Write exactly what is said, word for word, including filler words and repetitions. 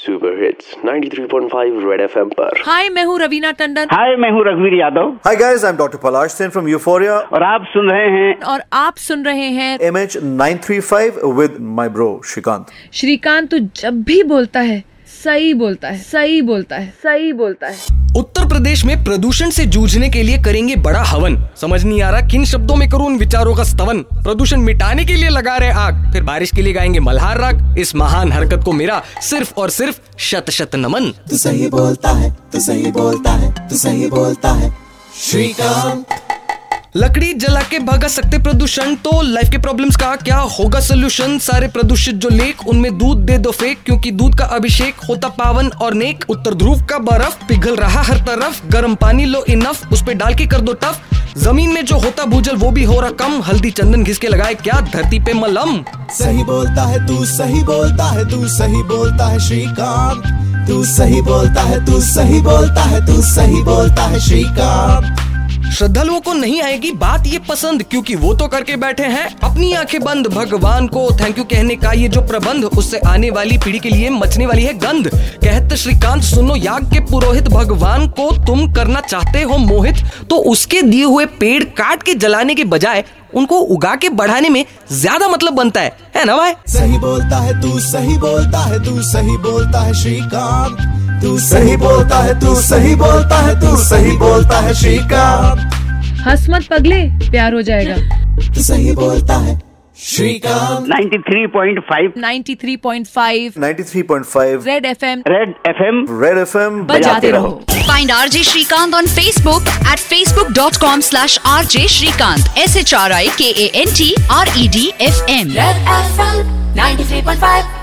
Super hits ninety three point five red FM पर। Hi, मैं हूँ रवीना टंडन। हाय, मैं हूँ रघुवीर Yadav. Hi guys, I am doctor Palash Sen from Euphoria और आप सुन रहे हैं और आप सुन रहे हैं M H nine three five with my bro Shrikant. Shrikant तो जब भी बोलता है सही बोलता है, सही बोलता है, सही बोलता है। उत्तर प्रदेश में प्रदूषण से जूझने के लिए करेंगे बड़ा हवन। समझ नहीं आ रहा किन शब्दों में करूं उन विचारों का स्तवन। प्रदूषण मिटाने के लिए लगा रहे आग, फिर बारिश के लिए गाएंगे मल्हार राग। इस महान हरकत को मेरा सिर्फ और सिर्फ शत शत नमन। तू सही बोलता है, तू सही बोलता है, तू सही बोलता है श्रीकांत। लकड़ी जला के भगा सकते प्रदूषण, तो लाइफ के प्रॉब्लम्स का क्या होगा सोल्यूशन। सारे प्रदूषित जो लेक उनमें दूध दे दो फेक, क्योंकि दूध का अभिषेक होता पावन और नेक। उत्तर ध्रुव का बर्फ पिघल रहा हर तरफ, गर्म पानी लो इनफ, उस पे डाल के कर दो टफ। जमीन में जो होता भूजल वो भी हो रहा कम, हल्दी चंदन घिस के लगाए क्या धरती पे मलम। सही बोलता है तू, सही बोलता है तू, सही बोलता है श्रीकांत। तू सही बोलता है, तू सही बोलता है, तू सही बोलता है श्रीकांत। श्रद्धालुओं को नहीं आएगी बात ये पसंद, क्योंकि वो तो करके बैठे हैं अपनी आंखें बंद। भगवान को थैंक यू कहने का ये जो प्रबंध, उससे आने वाली पीढ़ी के लिए मचने वाली है गंध। कहते श्रीकांत सुनो याग के पुरोहित, भगवान को तुम करना चाहते हो मोहित, तो उसके दिए हुए पेड़ काट के जलाने के बजाय उनको उगा के बढ़ाने में ज्यादा मतलब बनता है, है ना भाई? सही बोलता है तू, सही बोलता है तू, सही बोलता है श्रीकांत। तू सही बोलता है, तू सही बोलता है, तू सही बोलता है श्रीकांत। हंस मत पगले, प्यार हो जाएगा। तू सही बोलता है Shrikant. Ninety three point five ninety three point five ninety three point five red FM, red FM red FM बजाते रहो। Find R J Shrikant on Facebook at facebook dot com slash R J Shrikant. S H R I K A N T R E D F M. Red F M ninety three point five